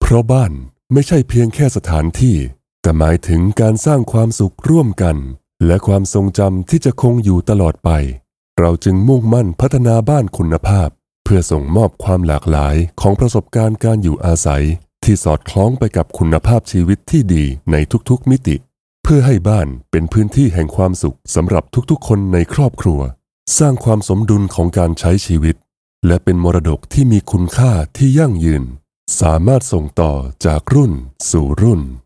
เพราะบ้านไม่ใช่เพียงแค่สถานที่แต่หมายถึงการสร้างความสุขร่วมกันและความทรงจำที่จะคงอยู่ตลอดไปเราจึงมุ่งมั่นพัฒนาบ้านคุณภาพเพื่อส่งมอบความหลากหลายของประสบการณ์การอยู่อาศัยที่สอดคล้องไปกับคุณภาพชีวิตที่ดีในทุกๆมิติเพื่อให้บ้านเป็นพื้นที่แห่งความสุขสำหรับทุกๆคนในครอบครัวสร้างความสมดุลของการใช้ชีวิตและเป็นมรดกที่มีคุณค่าที่ยั่งยืนสามารถส่งต่อจากรุ่นสู่รุ่น